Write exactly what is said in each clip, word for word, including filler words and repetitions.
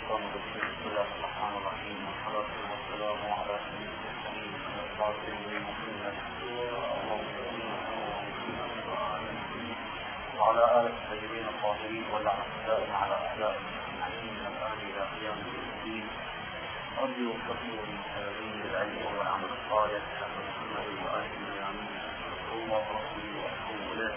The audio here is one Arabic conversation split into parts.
الشيطان الرجيم. بسم الله الرحمن الرحيم، والصلاة والسلام على سيدنا المرسلين والقاسم محمد وعلى آله الطيبين الطاهرين واللعنة الدائمة على أعدائهم أجمعين من الآن إلى قيام الدين. أرجو الفضل والمسلمين بالعلم والعمل الصالح حسب محمد وآله اليمين. الله ربي وأتوب إليه.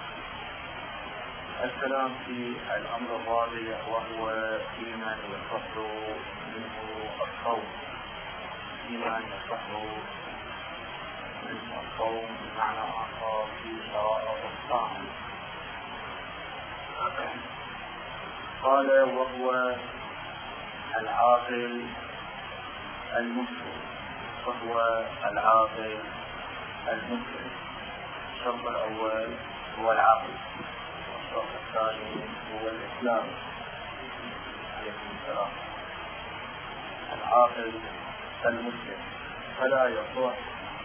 الكلام في الأمر الرابع وهو فيما يصح منه الصوم، فيما يصح منه الصوم بمعنى آخر في شرائط الصوم. قال وهو العاقل المسلم، وهو العاقل المسلم. الشرط الأول هو العقل، والشرط الثاني هو الإسلام عليكم السلام. العاقل المسلم، فلا يصح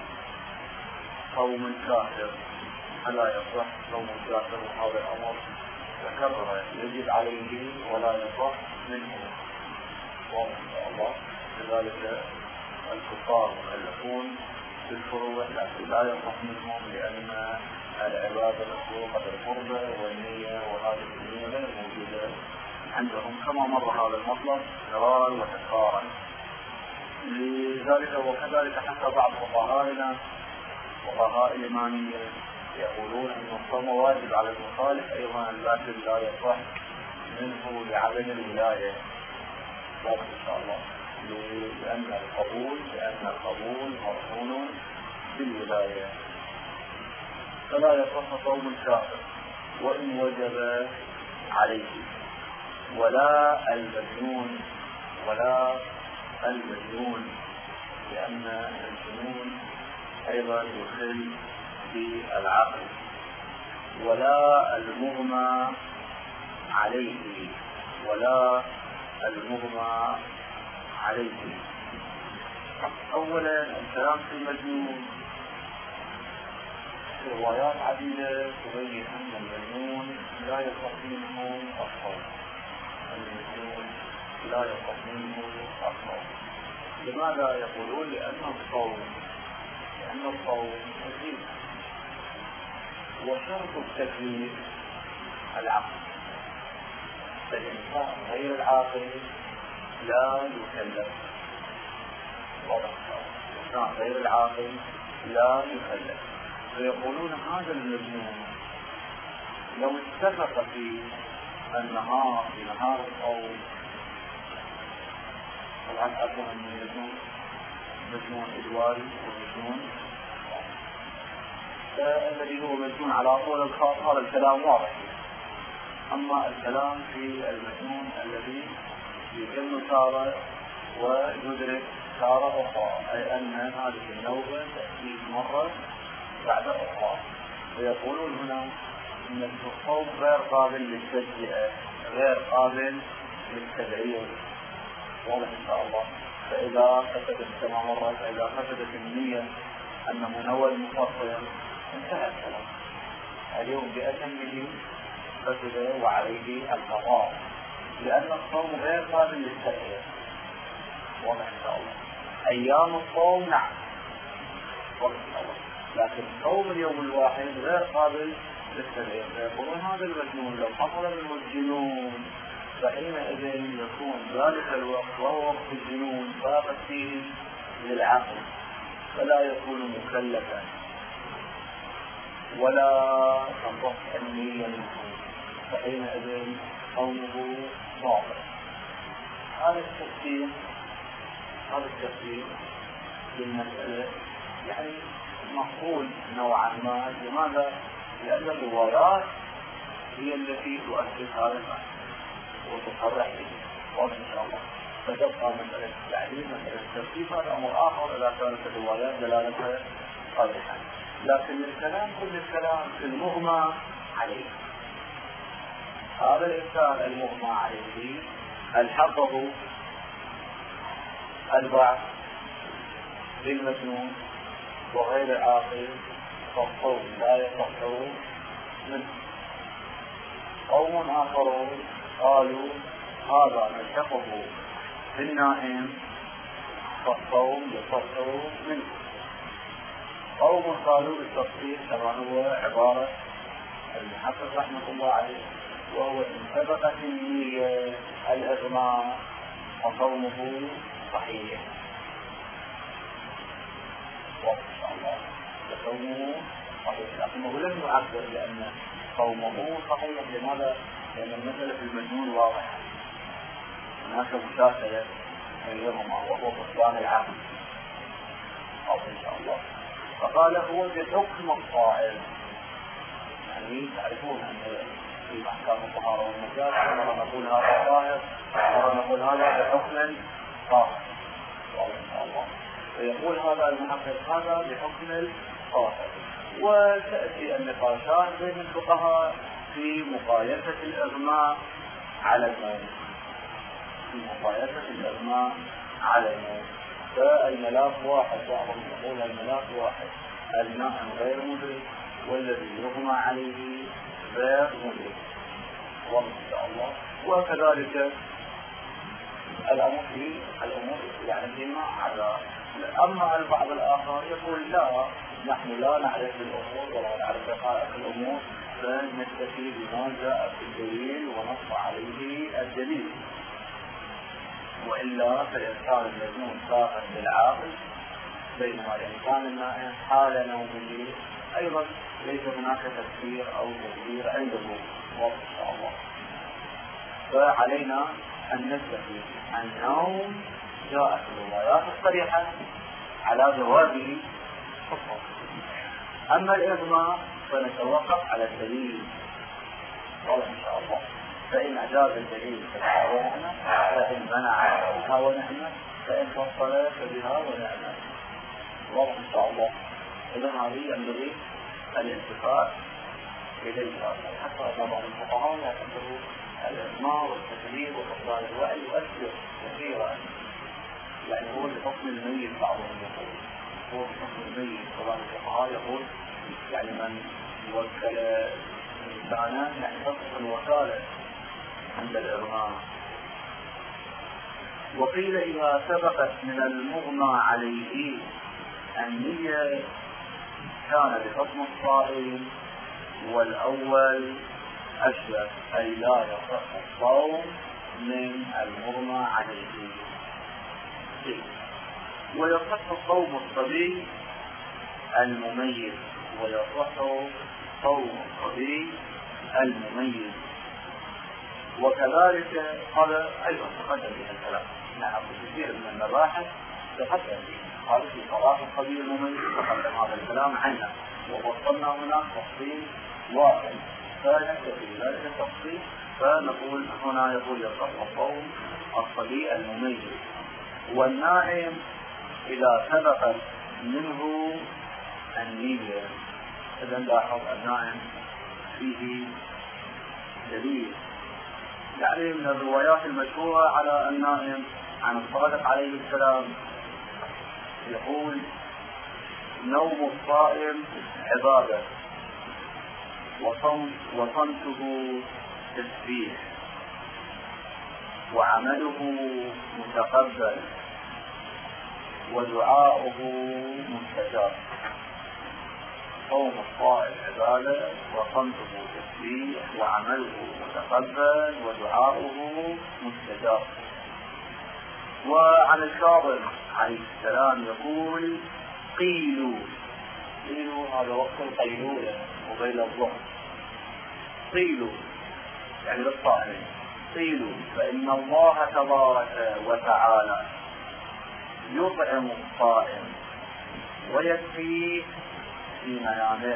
صوم الكافر، فلا يصح صوم الكافر، وهذا الأمر تكرر يجب عليه ولا يصح منه. وإن شاء الله لذلك الكفار مكلفون بالفروع، لكن لا يصح منهم لأن العبادة مخلوقة بالقربة والنية، وهذه النية غير موجودة عندهم كما مر هذا المطلب مرارا وتكرارا. لذلك وكذلك حتى بعض فقهائنا فقهاء الإمامية يقولون أن الصوم واجب على المخالف أيضا، لكن لا يصح منه لعدم الولاية. لكن إن شاء الله لأن القبول لأن القبول مرهون بالولاية. فلا يصح صوم الكافر وإن وجب عليه، ولا المجنون ولا المجنون لأن الجنون أيضا يخل بالعقل، ولا المغمى عليه ولا المغمى عليه. أولا الكلام في المجنون، روايات عديدة تبين أن المجنون لا يصح منه الصوم، المجنون لا يصح منه الصوم. لماذا يقولون؟ لأن الصوم لأن الصوم تكليف، وشرط التكليف العقل، فالإنسان غير العاقل لا يكلف. الإنسان غير العاقل لا يكلف. فيقولون هذا المجنون لو اتفق في النهار في نهار الصوم، طبعا أكون أن المجنون مجنون إدواري ومجنون فالذي هو مجنون على طول الخاص، هذا الكلام واضح. أما الكلام في المجنون الذي يجن تارة ويدرك تارة أخرى، أي أن هذه النوبة تأتي مرة بعد أخرى. ويقولون هنا أن الصوم غير قابل للتجزئة، غير قابل للتبعير. واضح إن شاء الله. فإذا فسدت كما مرت، فإذا فسدت النية أن منوى المفصل انتهى الكلام. اليوم بأتمه فسد وعليه القضاء، لأن الصوم غير قابل للتبعير. واضح إن شاء الله. أيام الصوم نعم واضح إن شاء الله، لكن صوم اليوم الواحد غير قابل للتبعير. فيقولون هذا المجنون لو حصل منه الجنون فحينئذ يكون ذلك الوقت وهو وقت الجنون باقت فيه للعقل، فلا يكون مكلفا ولا تصح النية منه، فحينئذ صومه باطل. هذا التفسير هذا التفسير للمسألة يعني مقبول نوعا ما. لماذا؟ لأن الروايات هي التي تؤكد هذا المعنى وتصرح به. واضح إن شاء الله. فتبقى مسألة التعليم مسألة الترتيب هذا أمر آخر إذا كانت الروايات دلالتها صالحة، لكن الكلام كل الكلام في المغمى عليه. هذا الإنسان المغمى عليه الحقه البعض للمجنون وغير العاقل، فالصوم لا يصح منه. قوم آخرون قالوا هذا نلحقه في النائم فالصوم يصح منه. قوم قالوا بالتفصيل كما هو عبارة المحقق رحمة الله عليه، وهو إن سبقت النية الإغماء فصومه صحيح. وإن شاء الله فصومه صحيح، لكنه لم يعبر لأن صومه صحيح. لماذا؟ لأن المسألة في المجنون واضحة، هناك مشاكلة بينهما وهو بطلان العقل. أو إن شاء الله فقال هو بحكم الصائم. يعني تعرفون أن في أحكام الطهارة والنجاسة مرة نقول هذا طاهر، مرة نقول هذا بحكم طاهر. إن شاء الله فيقول هذا المحقق هذا بحكم الطاهر. وتأتي النقاشات بين الفقهاء في مقايسة الإغماء على الموت، في مقايسة الإغماء على الموت. فالملاك واحد، بعضهم يقول الملاك واحد، النائم غير مدرك والذي يغمى عليه غير مدرك. وإن شاء الله وكذلك الأمر في الأمور يعني فيما عدا. أما البعض الآخر يقول لا، نحن لا نعرف الأمور ولا نعرف حقائق الأمور، فنكتفي بما جاء في الدليل ونص عليه الدليل، وإلا فالإنسان المجنون ساقط بالعاقل، بينما الإنسان النائم حال نومه أيضا ليس هناك تفسير أو تفسير عنده. وإن شاء الله فعلينا أن نكتفي. النوم جاءت الروايات الصريحة على جوازه فقط. أما الإغماء فنتوقف على الدليل، وإن شاء الله فإن أجاز الدليل فبها ونعمة، فإن منع فبها ونعمة، فإن فصل فبها ونعمة. وإن شاء الله إذا هذه ينبغي الاتفاق إليها. حتى بعض الفقهاء يعتبروا الإغماء والتكليف وفقدان الوعي يؤثر كثيرا، يعني هو لحكم الميت. بعضهم يقول هو لحكم الميت، وبعض الفقهاء يقول يعني من وكل إنسانا يعني تصف الوكالة عند الإغماء. وقيل إذا سبقت من المغمى عليه النية كان بحكم الصائم، والأول أشبه، أي لا يصح الصوم من المغمى عليه. ويصح الصوم الصبي المميز، ويصح صوم الصبي المميز. وكذلك هذا أيضا تقدم به الكلام، نعم كثير من المباحث تقدم به. هذا في صلاة الصبي المميز تقدم هذا الكلام عنه، ووصلنا هنا تفصيل واحد فنكتفي ذلك التفصيل. فنقول هنا يقول يصح صوم الصبي المميز. والنائم إذا سبقت منه النية. إذا لاحظ النائم فيه دليل، يعني من الروايات المشهورة على النائم عن الصادق عليه السلام يقول نوم الصائم عبادة، وصمته تسبيح، وعمله متقبل، ودعاؤه مستجاب. صوم الصائم عبادة، وصمته تسبيح، وعمله متقبل، ودعاؤه مستجاب. وعن الكاظم عليه السلام يقول قيلوا، قيلوا هذا وقت القيلولة وبين الظهر، قيلوا يعني للصائمين، قيلوا فإن الله تبارك وتعالى يطعم الصائم ويكفيه في منامه.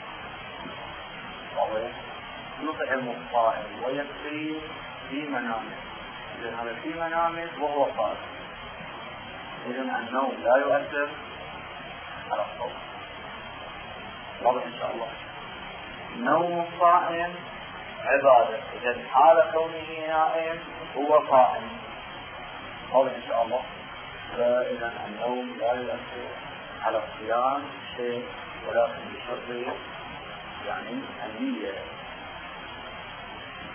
يطعم الصائم ويكفيه في منامه، إذن هذا في منامه وهو صائم. إذن النوم لا يؤثر على الصوم. واضح إن شاء الله. نوم الصائم عبادة، إذن حال كونه نائم هو صائم. واضح إن شاء الله. فإذن النوم لا يؤثر على الصيام شيء، ولكن بشرط يعني النية.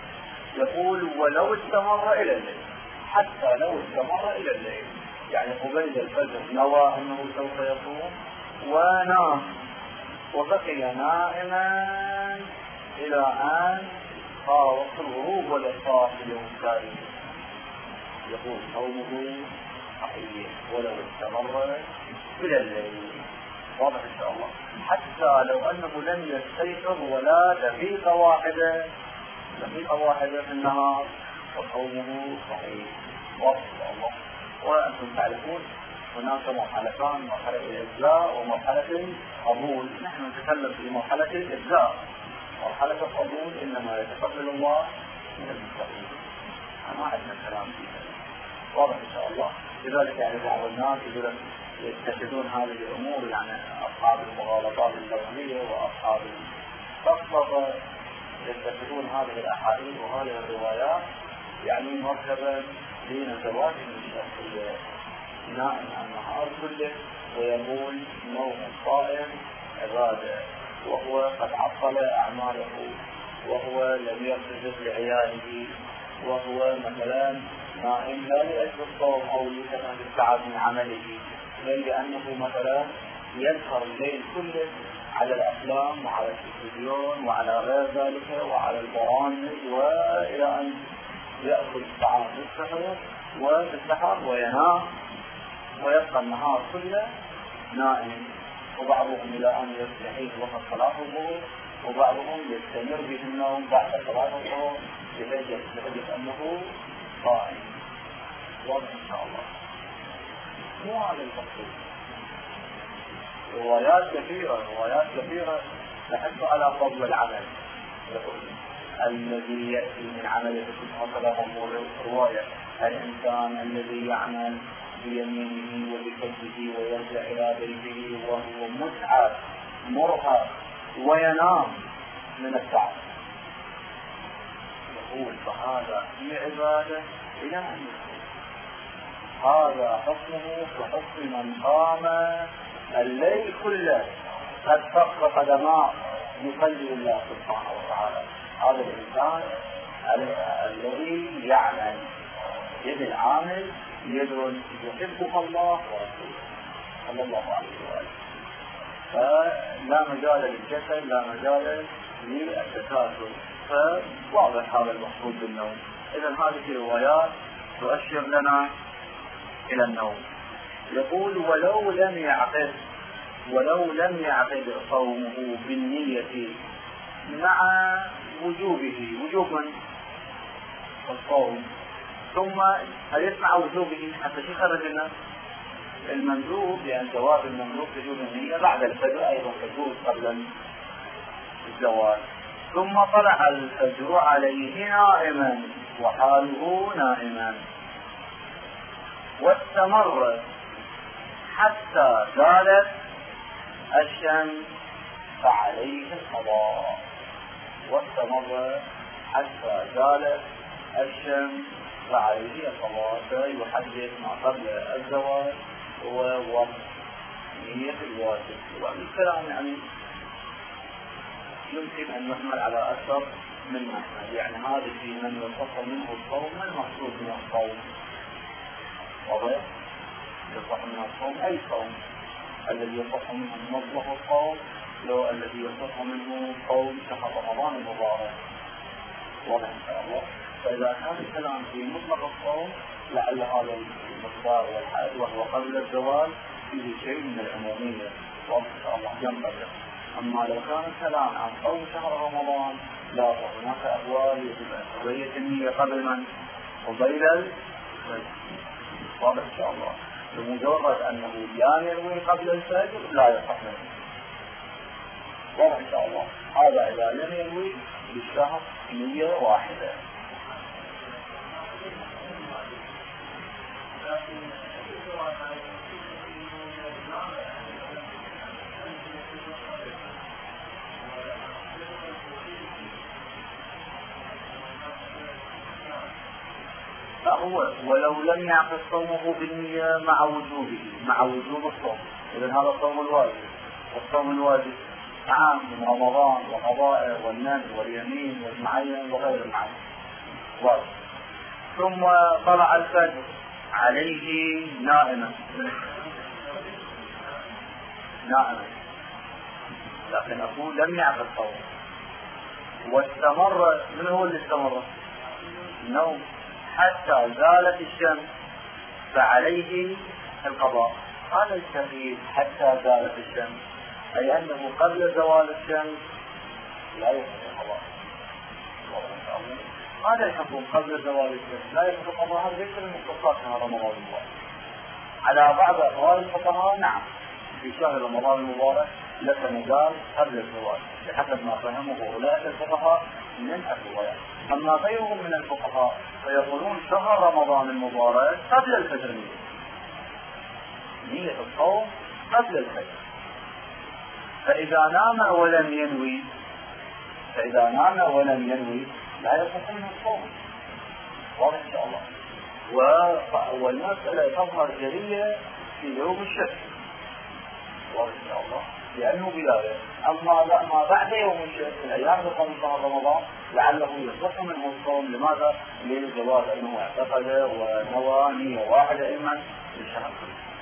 يقول ولو استمر إلى الليل، حتى لو استمر إلى الليل، يعني قبيل الفجر نوى أنه سوف يصوم ونام وبقي نائما إلى أن صار وقت الغروب والإفطار في اليوم التالي، يقول صومه صحيح ولو استمر إلى الليل. واضح إن شاء الله. حتى لو أنه لم يستيقظ ولا دقيقة واحدة دقيقة واحدة في النهار فصومه صحيح. واضح إن شاء الله. وأنتم تعرفون هناك مرحلتان، مرحلة الإجزاء ومرحلة القبول. نحن نتكلم في مرحلة الإجزاء. مرحلة القبول إنما يتقبل الله من المتقين، ما عندنا كلام فيها. واضح إن شاء الله. لذلك يعني بعض الناس يقولون يتخذون هذه الأمور، يعني أصحاب المغالطات اللفظية وأصحاب الفصفصة يتخذون هذه الأحاديث وهذه الروايات يعني مرتبا دين زواج من الشخص نائم النهار كله ويقول نوم الصائم عبادة، وهو قد عطل أعماله، وهو لم يرتزق لعياله، وهو مثلا نائم لا لأجل الصوم أو لكثرة التعب من عمله، بل لأنه مثلا يسهر الليل كله على الأفلام وعلى التلفزيون وعلى غير ذلك وعلى البرامج، وإلى أن يأكل الطعام بالسحر وبالسحر وينام ويبقى النهار كله نائم. وبعضهم إلى أن يستحيل وقت صلاة الظهر، وبعضهم يستمر به النوم بعد صلاة الظهر لدرجة أنه صائم. واضح إن شاء الله. مو هذا المقصود. روايات كثيرة روايات كثيرة تحث على فضل العمل. الذي يأتي من عمله هكذا رواية الإنسان الذي يعمل بيمينه وبكفه ويرجع إلى بيته وهو متعب مرهق وينام من التعب، يقول فهذا في عبادة إلى أن يكون. هذا حكمه كحكم من قام الليل كله قد فق قدماه يصلي الله سبحانه وتعالى. هذا الإنسان الذي يعمل يد العامل يد يحبه الله ورسوله صلى الله عليه وآله، فلا مجال للجسد لا مجال للتكاسل. فواضح هذا المقصود بالنوم. إذن هذه الروايات تؤشر لنا إلى النوم. يقول ولو لم يعقد ولو لم يعقد صومه بالنية مع وجوبه وجوبا الصوم، ثم هل يسمع وجوبه حتى يخرج لنا المندوب، لأن جواب المندوب تجوز النية بعد الفجر أيضا تجوز قبل الزواج. ثم طلع الفجر عليه نائما وحاله نائما واستمر حتى زالت الشمس فعليه القضاء. واستمر حتى زالت الشمس فعليه القضاء. فيحدد ما قبل الزواج هو وقت نية الواجب. والكلام يعني يمكن أن يحمل على أكثر من محمل، يعني هذا في من يصح منه الصوم. ما المقصود من الصوم؟ واضح؟ يصح من الصوم أي صوم. الذي يصح منه مطلق الصوم لو الذي يصح منه صوم شهر رمضان المبارك. واضح إن شاء الله. فإذا كان الكلام في مطلق الصوم لعل هذا المقدار والحد وهو قبل الزواج فيه شيء من العمومية. واضح إن شاء الله ينبغي. أما لو كان الكلام عن صوم شهر رمضان لا، هناك أبواب يجب أن تبين النية قبل من قبيل الفجر. واضح إن شاء الله. بمجرد أنه لا ينوي قبل الفجر لا يصح منه. واضح إن شاء الله. هذا إذا لم ينوي بالشهر نية واحدة. هو ولو لم يعقد صومه بالنية مع وجوبه مع وجوب الصوم. إذن هذا الصوم الواجب. والصوم الواجب عام من رمضان وقضائه والنذر واليمين والمعين وغير المعين. واضح. ثم طلع الفجر عليه نائما نائما لكن أقول لم يعقد صوم واستمر. من هو اللي استمر؟ النوم حتى زالت الشمس فعليه القضاء. هذا التقييد حتى زالت الشمس أي أنه قبل زوال الشمس لا يحدث القضاء. هذا الحكم قبل زوال الشمس لا يحدث القضاء. هذا ليس من مختصات شهر رمضان المبارك. على بعض أقوال الفقهاء نعم في شهر رمضان المبارك لك مجال قبل الزوال بحسب ما فهمه أولئك الفقهاء من الروايات. أما غيرهم من الفقهاء فيقولون شهر رمضان المبارك قبل الفجر نية الصوم قبل الفجر. فإذا نام ولم ينوي فإذا نام ولم ينوي لا يصح منه الصوم. واضح إن شاء الله. والمسألة تظهر جلية في يوم الشك. واضح إن شاء الله لأنه بداية. أما ما بعد يوم الشك الأيام تقوم شهر رمضان لعله يصح منه الصوم. لماذا؟ للجواز أنه اعتقد ونوى نية واحدة إما للشهر.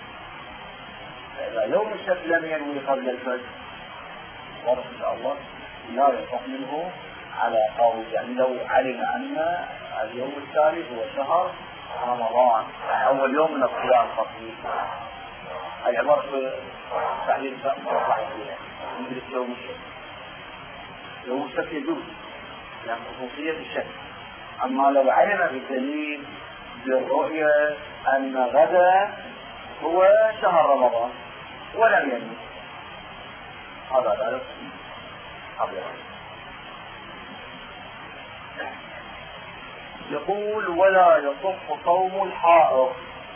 فإذا يوم الشك لم ينوي قبل الفجر واضح إن شاء الله لا يصح منه على قول. يعني لو علم أن اليوم التالي هو شهر رمضان أول يوم من الصيام خفيف أي عبارة تعليل صحيح من يوم الشك. يوم الشك يجوز يعني خصوصية الشك. أما لو علم بالدليل بالرؤية أن غدا هو شهر رمضان ولم ينوي هذا ذلك أبيض. يقول ولا يصح صوم الحائض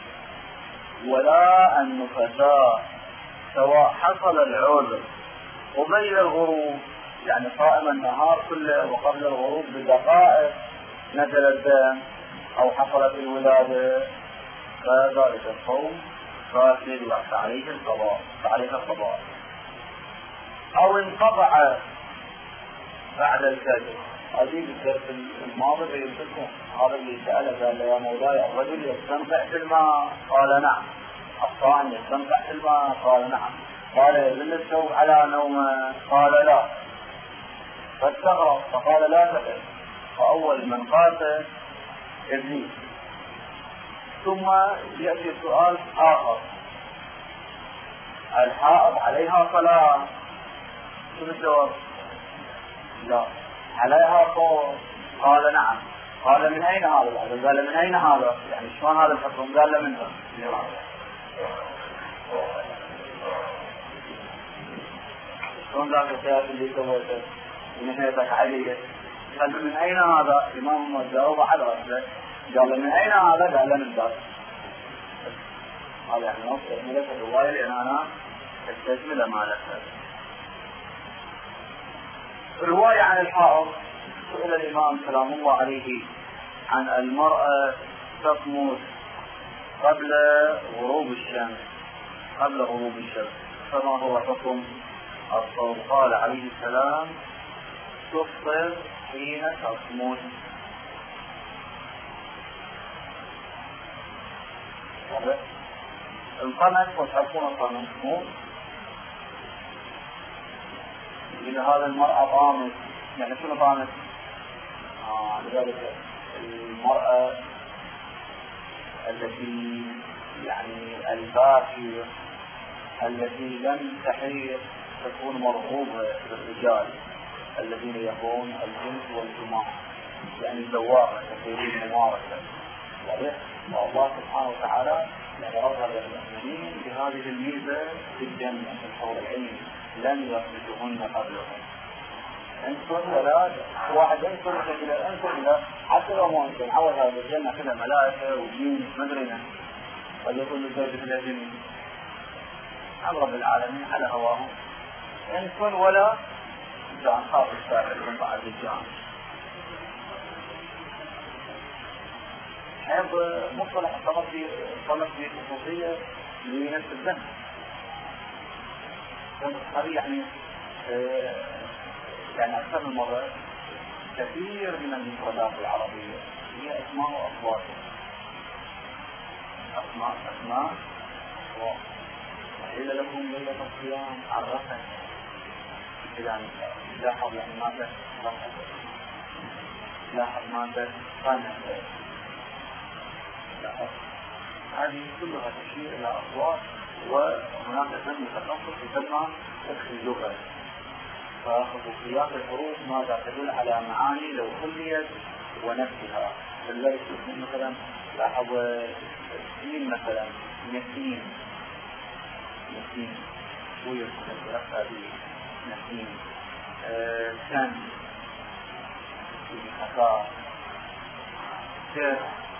ولا النفساء سواء حصل العذر قبيل الغروب يعني صائم النهار كله وقبل الغروب بدقائق نزل الدم أو حصلت الولادة فذلك الصوم فاسد وعليه القضاء فعليه القضاء. أو انقطع بعد الفجر. أجيب الدرس الماضي بيمسكم هذا اللي سأله قال يا مولاي الرجل يستنقع في الماء قال نعم. الصائم يستنقع في الماء قال نعم. قال يدل الثوب على نومه قال لا. فاستغرب فقال لا تفعل. فأول من قاتل إبليس. ثم يأتي سؤال آخر الحائض عليها صلاة؟ شو الجواب؟ لا. عليها صوم؟ قال نعم. قال من أين هذا؟ قال من أين هذا؟ يعني شلون هذا الحكم؟ قال منها. شلون ذاك السياسي اللي سويته من هيبك عليه؟ قال من أين هذا؟ الإمام محمد جاوب على رأسه قال من أين هذا؟ قال من ذاك. هذا يعني نص ملك الرواية لأن أنا استجمل ما لك. رواية عن الحائض سئل الإمام سلام الله عليه عن المرأة تصمت قبل غروب الشمس قبل غروب الشمس فما هو حكم الصوم؟ قال عليه السلام تفطر حين تصمت. القمر وتحكون القمر مو إذا هذا المرأة قامت يعني شنو قامت؟ آه لذلك المرأة التي يعني الباكية التي لم تحيض تكون مرغوبة بالرجال الذين يكون الجنس والجماع يعني الزواج كثيرين ممارسة. والله سبحانه وتعالى يعني أظهر للمؤمنين بهذه الميزة في الجنة في الحور العين لن يثبتهن قبلهم. انتم ولا واحد انتم كذا انتم لا حتى لو ما انتم عوض هذا الجنة كذا ملائكة وجين مدرنا قد يكون الزوج في الجنة عن رب العالمين على هواهم. انتم ولا جان خاف السائل من بعد الجان. هذا مصطلح طلب في طلب في خصوصية لنفس الذنب. هذه يعني يعني أكثر من مرة كثير من المفردات العربية هي أسماء وأصوات. أسماء أسماء وإلا لكم ليلة الصيام عرفت إذا لاحظ يعني ماذا رفت لاحظ ماذا قنت لاحظ هذه كلها تشير إلى أصوات. وهناك فن متخصص يسمى فقه اللغة، فخصوصيات الحروف ماذا تدل على معاني لو خليت ونفسها. فلذلك مثلا لاحظ السين مثلا نسيم نسيم ويرسل هذه نسيم سن حكا سر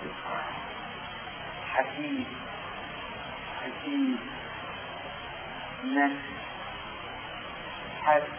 حكيم حكيم نفس حد.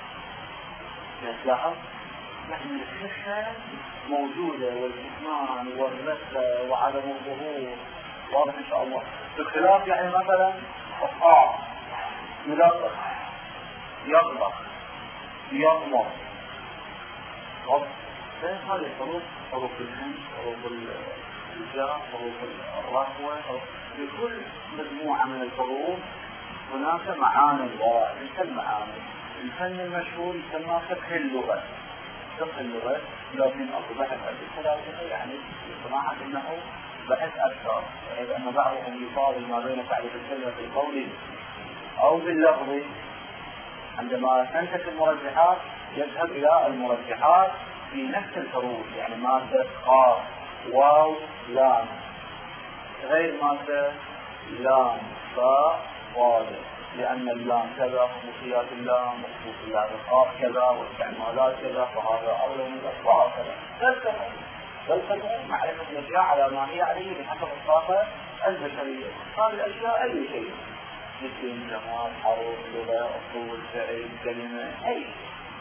لاحظ يعني الفكرة موجودة والإثمان والرسة وعدم الظهور واضح إن شاء الله. بخلاف يعني مثلا الطاع يلطف يطبخ يضمر غض. هذه الحروف حروف الهمس حروف الجاء حروف الرهوة. لكل مجموعة من الحروف هناك معاني ضائعة. مثل معاني الفن المشهور يسمى فقه اللغة. فقه اللغة لكن أصبح بحث الثلاثة يعني صناعة أنه بحث أكثر، بحيث أن بعضهم يفاضل ما بين تعريف الكلمة بالقول أو باللفظ. عندما تنتج المرجحات يذهب إلى المرجحات في نفس الحروف، يعني مادة قاف واو لام غير مادة لام فاء ضاد، لأن اللام كذا خصوصيات اللام وخصوصيات القاف كذا واستعمالات كذا، فهذا أولى من الأصبع كذا. فلسفة معرفة الأشياء على ما هي عليه بحسب الطاقة البشرية. هذه الأشياء أي شيء مثل جمال حروف لغة أصول فعل كلمة أي شيء.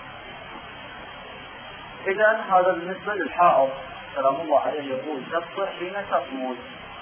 إذا هذا بالنسبة للحائط سلام الله عليه يقول تصبح حين تصمد.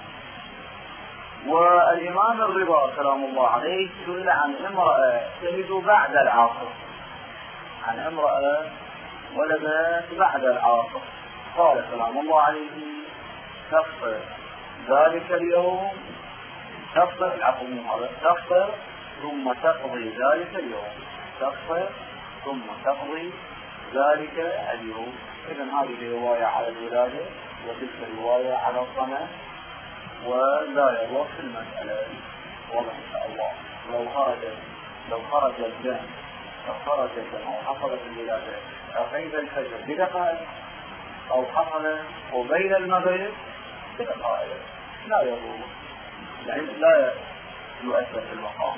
والإمام الرضا سلام الله عليه سئل عن امرأة تلد بعد العصر، عن امرأة ولدت بعد العصر، قال سلام الله عليه تفطر ذلك اليوم تفطر العفو هذا تفطر ثم تقضي ذلك اليوم تفطر ثم تقضي ذلك اليوم. إذن هذه رواية على الولادة وتلك رواية على الصنع، ولا يضر في المسألة والله إن شاء الله. لو خرج لو خرج الدم أو خرج الدم أو حصلت الولادة عقيد الفجر بدقائق أو حصل قبيل المغرب بدقائق لا يضر، يعني لا يؤثر في المقام.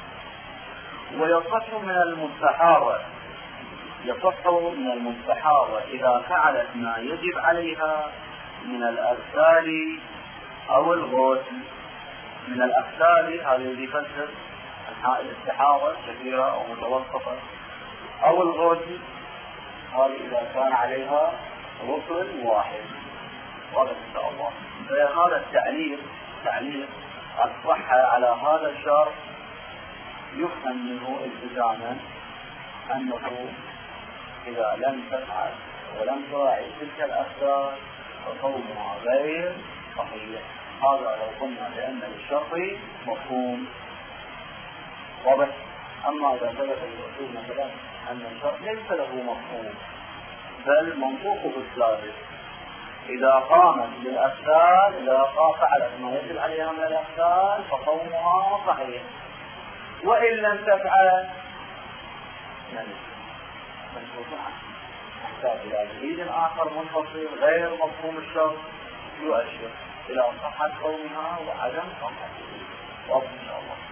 ويصح من المستحاضة يصح من المستحاضة إذا فعلت ما يجب عليها من الأغسال أو الغسل. من الأغسال هذا الذي يفسر الاستحاضة كثيرة أو متوسطة، أو الغسل هذا إذا كان عليها غسل واحد واضح إن شاء الله. فهذا التعليق تعليق الصحة على هذا الشرط يفهم منه التزاما أنه إذا لم تفعل ولم تراعي تلك الأغسال فصومها غير صحيح. هذا لو قلنا لأن للشرط مفهوم واضح. أما إذا ثبت الرسول مثلا أن الشرط ليس له مفهوم بل منطوقه الثابت، إذا قامت بالأغسال إذا فعلت ما يجب عليها من الأغسال فصومها صحيح، وإن لم تفعل يعني منصوص عنه. نحتاج إلى دليل آخر منفصل غير مفهوم الشرط يؤشر إلى صحة قومها وعدم صحته واضح إن شاء الله.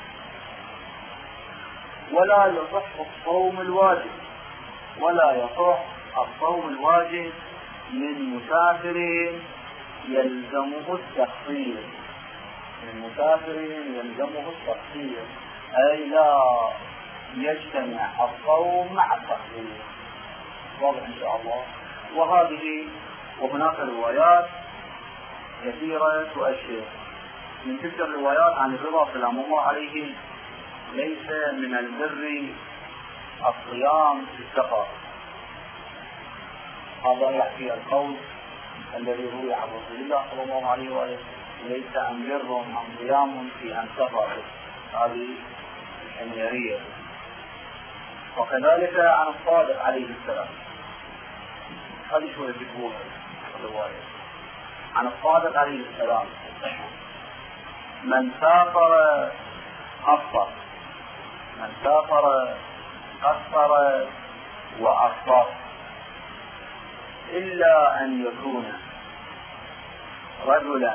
ولا يصح الصوم الواجب ولا يصح الصوم الواجب من مسافر يلزمه التقصير من مسافر يلزمه التقصير أي لا يجتمع الصوم مع التقصير واضح إن شاء الله. وهذه وهناك روايات كثيرة تؤشر. من تلك الروايات عن الرضا سلام الله عليه ليس من البر الصيام في السفر، هذا يحكي القول الذي روي عن رسول الله صلى الله عليه وآله ليس عن بر عن صيام في أن سفر، هذه الحميرية. وكذلك عن الصادق عليه السلام، هذه شو يذكرون الرواية عن الصادق عليه السلام: من سافر أفطر، من سافر قصر وأفطر، إلا أن يكون رجلا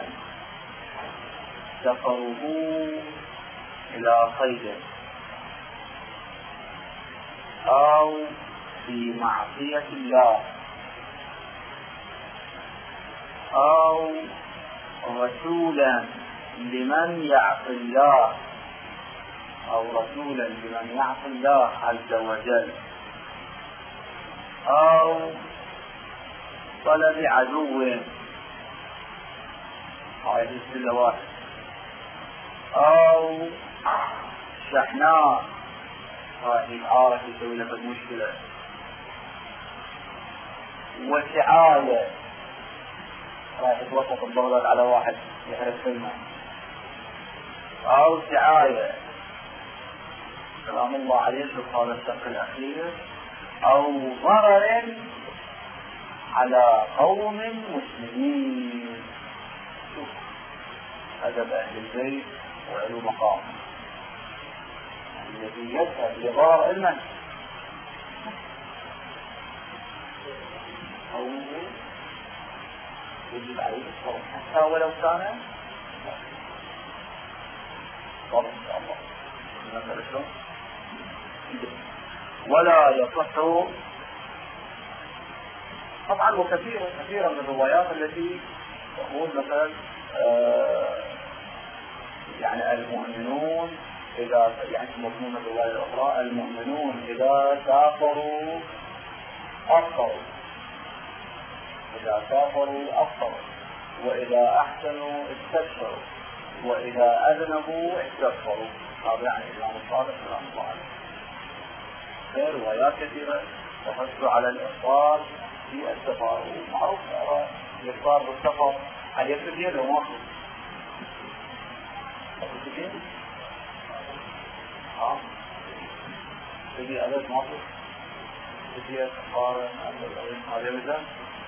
سفره إلى صيد أو في معصية الله أو رسولا لمن يعصي الله أو رسولا لمن يعصي الله عز وجل أو طلب عدو، هذه كل واحد، أو شحناء، هذه عارف يسوي لك المشكلة، وسعاية، راح يتوسط الضغط على واحد يحرق كلمة، أو سعاية سلام الله عليه في هذا الشق الأخير، أو ضرر على قوم مسلمين. أدب أهل البيت وعلو مقام الذي يذهب لضرر المن قومه يجب عليه الصوم حتى ولو كان صوم إن شاء الله. ولا يصح طبعا، وكثيرا كثيرا من الروايات التي تقول مثلا آه يعني المؤمنون إذا يعني مضمون الرواية الأخرى المؤمنون إذا سافروا أفطروا، إذا سافروا أفطروا، وإذا أحسنوا استبشروا، وإذا أذنبوا استغفروا. هذا يعني الإمام الصادق سلام الله عليه. في روايات كثيرة تحث على الإفطار في السفر، ومعروف الإفطار بالسفر هل يكتب يده وماكو تجي ها تجي أبد ماكو تجي الإفطار هذا يبدأ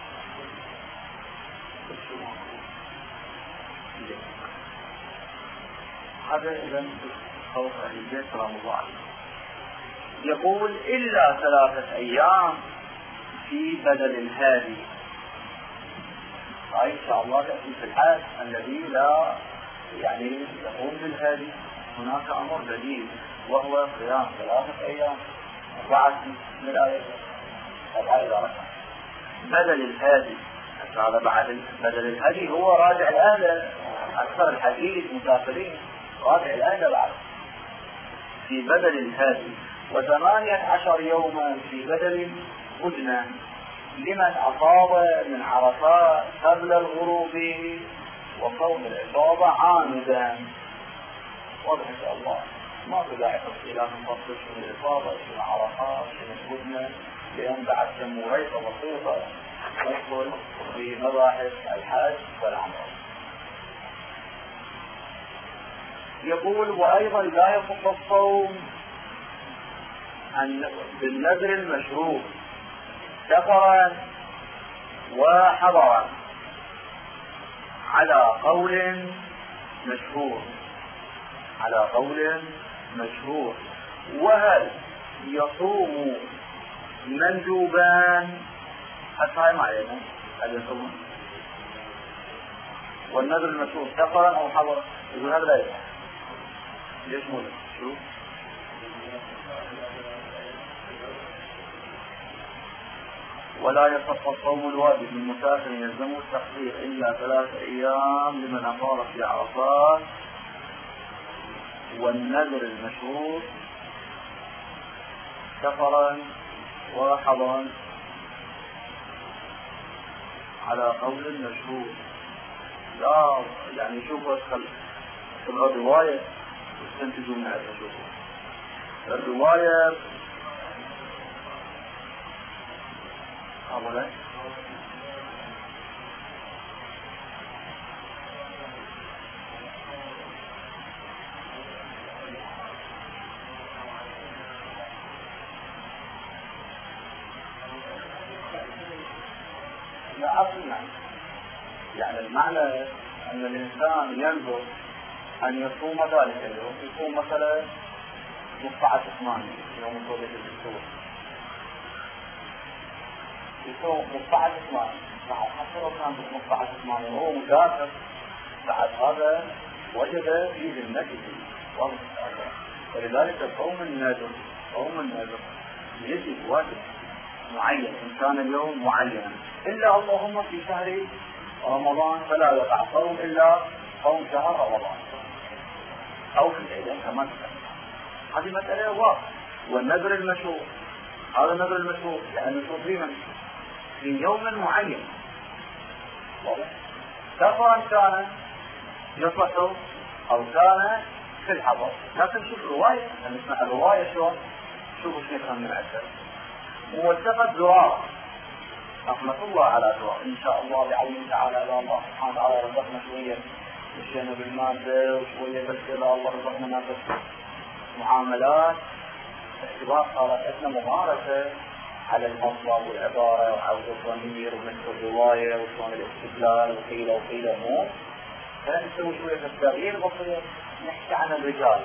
هذا إذا خوف أهل البيت سلام الله عليه. يقول إلا ثلاثة أيام في بدل الهادي، هاي إن شاء الله تأتي في الحال الذي لا يعني يقوم بالهادي. هناك أمر بديل وهو صيام ثلاثة أيام بعد من الآية أربعة إلى ركعة بدل الهادي. هذا بعد بدل الهادي هو راجع الأهل، أكثر الحديث مسافرين راجع الأهل بعد في بدل الهادي، وثمانية عشر يوما في بدل هدنة لمن أصاب من عرفات قبل الغروب وصوم الإصابة عامدا. واضح إن شاء الله، ما تداعي تفصيلات مفصل من الإصابة من عرفات من الهدنة، لأن بعد تموريطة بسيطة ندخل في مباحث الحج والعمرة. يقول وأيضا لا يصح الصوم بالنذر المشروع سفرا وحضرا على قول مشهور، على قول مشهور. وهل يصوم مندوبان؟ حتى ما علينا هل يصوم والنذر المشروع سفرا أو حضرا؟ يقول هذا لا يصح. ليش مو شو ولا يصح الصوم الواجب من مسافر يلزمه التحقيق إلا ثلاثة أيام لمن أقام في عرفات، والنذر المشروط سفرا وحضرا على قول مشهور. لا يعني شوفوا ادخل تبقى الرواية واستنتجوا من هذا. شوفوا الرواية أولا لا أصل يعني يعني المعنى أن الإنسان ينظر أن يصوم ذلك اليوم، يصوم مثلا مصطعة ثمانية يوم الولد الدكتور، يصوم مصطعة ثمانية حتى لو كان مصطعة ثمانية وهو مسافر بعد هذا وجد في ذمته واضح. ولذلك صوم النذر صوم النذر يجب واجب معين إن كان اليوم معينا، إلا اللهم في شهر رمضان فلا يقع صوم إلا صوم شهر رمضان أو في العيدين كما تكلم. هذه مسألة واضحة. والنذر المشروع هذا النذر المشروع يعني المشروع في من في يوم معين واضح، سواء كان يصلح أو كان في الحضر. لكن شوف الرواية نسمع الرواية شلون، شوفوا شيخا من الأسر موثقة زرارة رحمة الله على زرارة إن شاء الله بعون تعالى. إلى الله سبحانه وتعالى رزقنا شوية مشينا بالمادة وشوية بس إلى الله رزقنا نفس معاملات اختبار صارت عندنا ممارسة على المطلب والعبارة وعودة الضمير ومثل الرواية وشلون الاستدلال وقيل وقيل أمور، فنسوي شوية التغيير بسيط. نحكي عن الرجال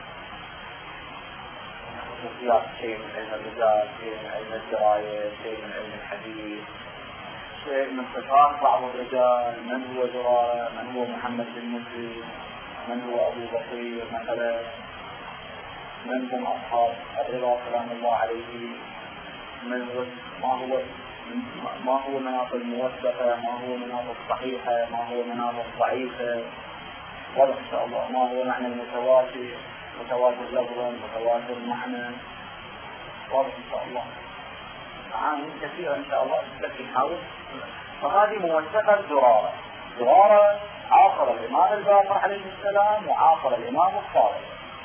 خصوصيات شيء من علم الرجال، شيء من علم الدراية، شيء من علم الحديث، شيء من صفات بعض الرجال، من هو زرارة، من هو محمد بن مسلم، من هو أبو بكر مثلا، من هم أصحاب الرضا سلام الله عليه، من هو ما هو ما هو مناط الموثقة، ما هو مناط الصحيحة، ما هو مناط الضعيفة، واضح إن شاء الله، ما هو معنى المتواتر، متواتر لفظا متواتر معنى، واضح إن شاء الله. معاني كثيرة إن شاء الله لكن نحاول. فهذه موثقة زرارة. زرارة عاصر الإمام الباقر عليه السلام وعاصر الإمام الصادق.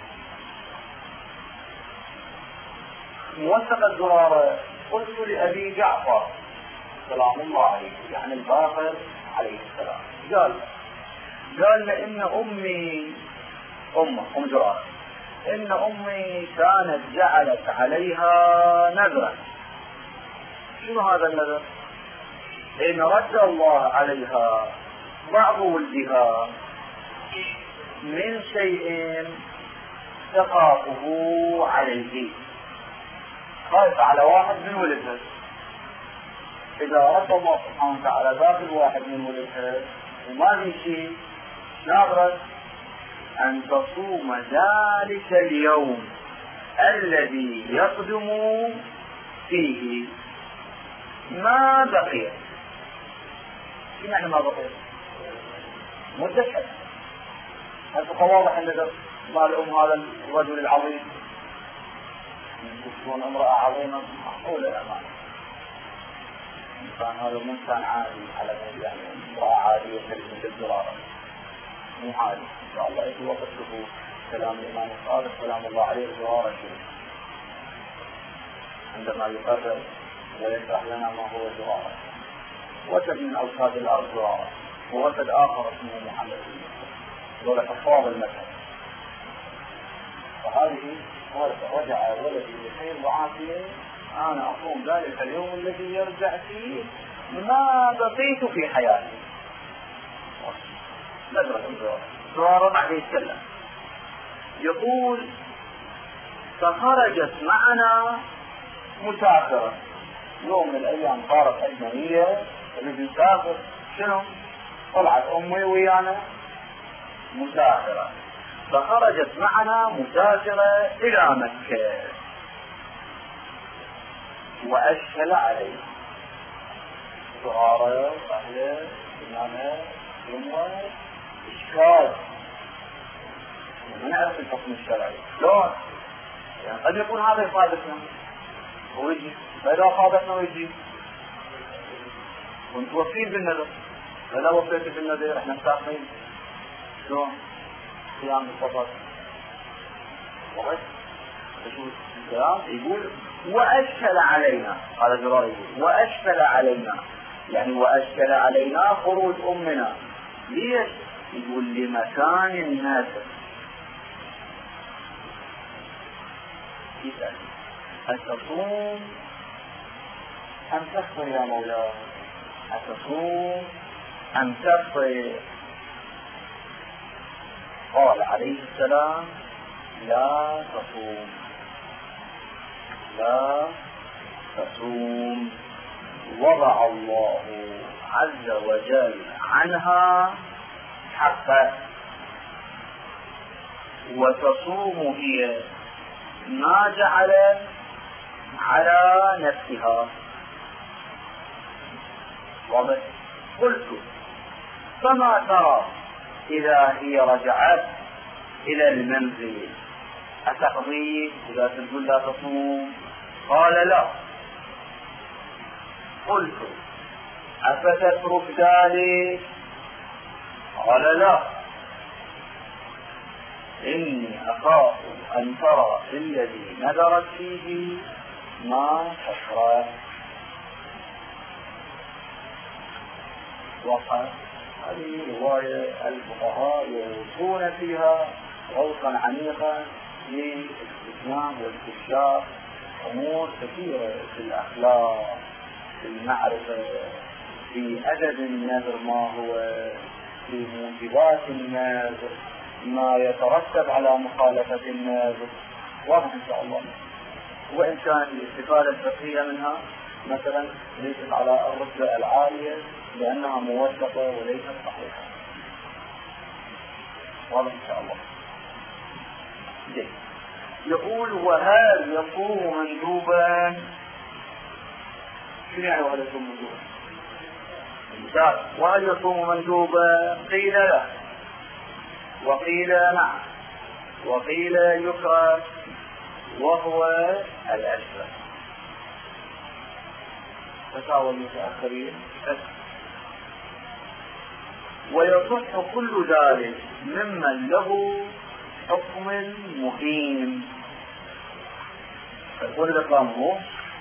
موثقة زرارة قلت لأبي جعفر سلام الله عليه يعني الباقر عليه السلام، قال قال لإن أمي أمه أم زرارة إن أمي كانت جعلت عليها نذرا. شنو هذا النذر؟ إن رد الله عليها بعض ولدها من شيء تخافه عليه، خايف على واحد من ولدها، إذا رد الله سبحانه وتعالى باب الواحد من ولدها وما في شيء ناظرت أن تصوم ذلك اليوم الذي يقدم فيه ما بقي. شو معنى ما بقي؟ مدة حد. هل تبقى واضح أن مال أم هذا الرجل العظيم تكون امرأة عظيمة معقولة الأمان، إنسان هذا مو إنسان عادي على يعني امرأة عادية مثل الزرارة مو عادي. إن شاء الله يجي وقت تشوفوا كلام الإمام الصادق سلام الله عليه الزرارة شيء عندما يقرر ويشرح لنا ما هو زرارة. وسد من أوساد الأرض زرارة، ووسد آخر اسمه محمد دولة حفاظ المذهب. فهذه رجع ولدي بخير وعافية، أنا أصوم ذلك اليوم الذي يرجع فيه ما بقيت في حياتي. نزرة زرارة بعد يتكلم يقول فخرجت معنا مسافرة. يوم من الأيام صارت أجنبية اللي بيسافر شنو؟ طلعت أمي ويانا مسافرة، فخرجت معنا مسافرة إلى مكة وأشكل عليه زرارة سهلة إمامة يموى إشكال ما نعرف الحكم الشرعي شلون يعني قد يكون هذا يصادفنا ويجي، فإذا صادفنا ويجي ونتوفين بالنذر، فإذا وفيت بالنذر احنا مسافرين شلون قيام بالصفر. وغير تشوف الكلام يقول وأشكل علينا، هذا جرار يقول وأشكل علينا يعني وأشكل علينا خروج أمنا. ليش؟ يقول لمكان الناس. يسأل هل تصوم أم تخبر يا مولاي؟ أتصوم أم تفطر؟ قال عليه السلام لا تصوم لا تصوم. وضع الله عز وجل عنها حقا، وتصوم هي ما جعل على نفسها. واضح؟ قلت فما ترى إذا هي رجعت إلى المنزل أتقضي إذا تقول لا تصوم؟ قال لا. قلت أفتترك ذلك؟ قال لا، إني أخاف أن ترى الذي نذرت فيه ما تكره. وقع هذه رواية الفقهاء يغوصون فيها غوصا عميقا للاستثناء والاستشراف أمور كثيرة في الأخلاق، في المعرفة، في أدب النذر ما هو، في موجبات النذر، ما يترتب على مخالفة النذر. واضح إن شاء الله. وإن كانت الاستفادة الفقهية منها مثلا ليست على الرتبة العالية لأنها موثقة وليست صحيحة. واضح إن شاء الله. جيد. يقول وهل يصوم مندوبا؟ شنو يعني وهل يصوم مندوبا؟ وهل يصوم مندوبا؟ قيل لا، وقيل نعم، وقيل يكره، وهو الأشبه. فتاوى المتأخرين. ويصح كل ذلك ممن له حكم مقيم. فيقول الإقامة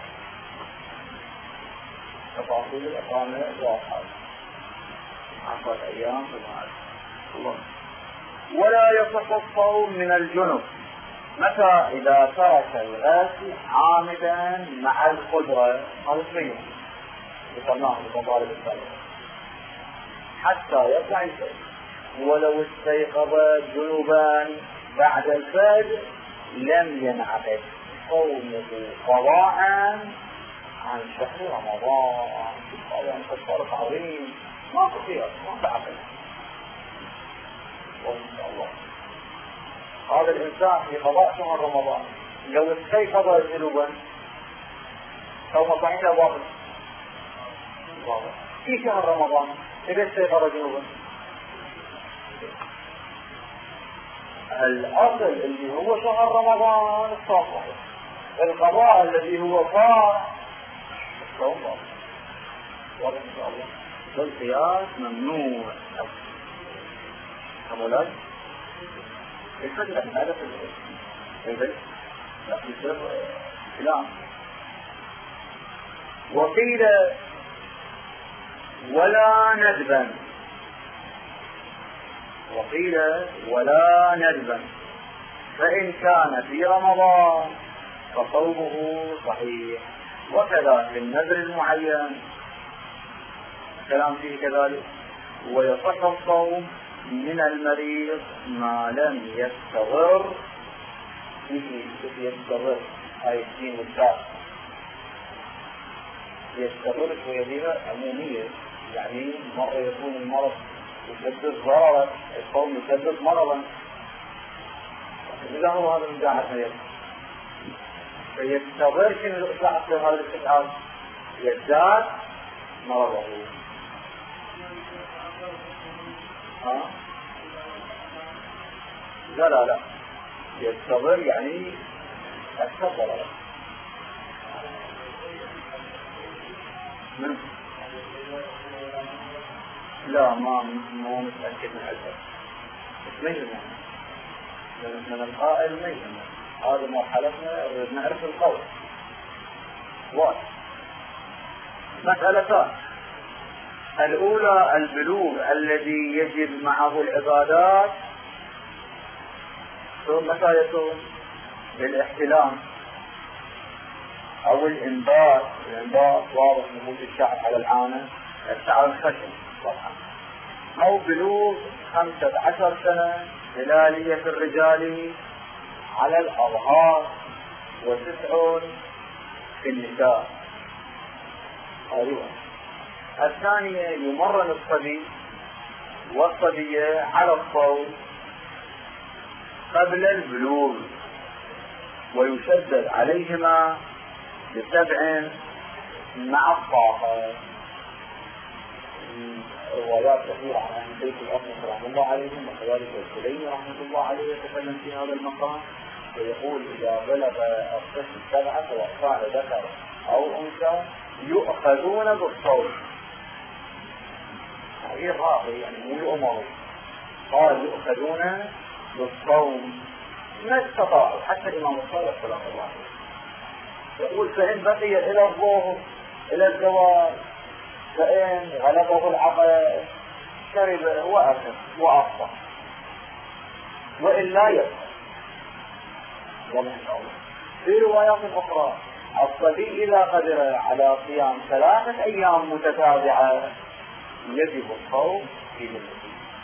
تفاصيل الإقامة واضحة، عشرة أيام في الله. ولا يصح الصوم من الجنب. متى؟ إذا ترك الغسل عامدا مع القدرة الصيام ذكرناه في مطالب السابقة حتى يطلع الفجر. ولو استيقظ جنوبا بعد الفجر لم ينعقد صومه قضاء عن شهر رمضان. هذا يعني فرق عظيم، ما في قياس، ما تعقل. وإن شاء الله هذا الإنسان في قضاء شهر رمضان لو استيقظ جنوبا سوف صحيح واضح واضح في شهر رمضان إذا استيقظ جنوبا. الأصل اللي هو شهر رمضان الصوم صحيح، القضاء الذي هو صار الصوم واضح. واضح إن شاء الله. والقياس ممنوع. أولا الفجر هذا في البيت لا يصير كلام. وقيل ولا ندبا، وقيل ولا ندبا، فإن كان في رمضان فصومه صحيح. وكذا في النذر المعين كلام فيه كذلك. ويصح الصوم من المريض ما لم يستغر به. يستغر هاي الدين والتاء، يستغر شوية بها عمومية، يعني مرة يكون المرض يسبب ضررا، الصوم يسبب مرضا، إذا هو هذا من داعة مريض فيستغر شنو الإصلاح في هذا الاستشعار يزداد مرضه. ها؟ لا لا لا يستغر يعني أكثر ضررا. لا ما مو متأكد من هذا. ميزنا من القائل ميزنا هذا مرحلتنا نعرف القول. واحد مسألتان. الأولى البلوغ الذي يجب معه العبادات. متى يكون؟ بالاحتلام أو الإنبات. الإنبات واضح نموت الشعر على العانة الشعر الخشن طبعا، أو بلوغ خمسة عشر سنة هلالية في الرجال على الأظهار، وتسع في النساء. أيوة. الثانية يمرن الصبي والصبية على الصوت قبل البلوغ، ويشدد عليهما بسبع مع الطاقة. روايات كثيرة عن أهل بيت الأصل رحمه الله عليهم، وكذلك الكليني رحمه الله عليه يتكلم في هذا المقام، ويقول إذا بلغ الطفل سبعة سواء كان ذكر أو أنثى يؤخذون بالصوت. هذه الراقي يعني مو يؤمروا، قال يؤخذون بالصوم ما استطاعوا. حتى الإمام الصالح صلى الله عليه وسلم يقول فإن بقي إلى الظهر إلى الزواج، فإن غلبه العقل شرب وأكل وأفطر، وإلا يبقى. في روايات أخرى الصبي إذا قدر على صيام ثلاثة أيام متتابعة يجب الصوم في ملته.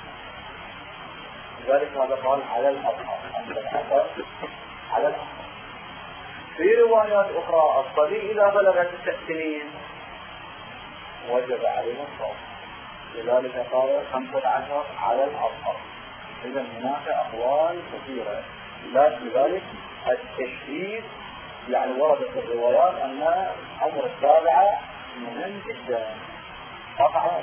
لذلك هذا قال على الأظهر على الأظهر. في روايات أخرى الصبي إذا بلغ تسع سنين وجب عليه الصوم، لذلك قال خمسة عشر على الأظهر. إذا هناك أقوال كثيرة، لذلك التشديد يعني وردت في الروايات أن أمر السابعة مهم جدا قطعا.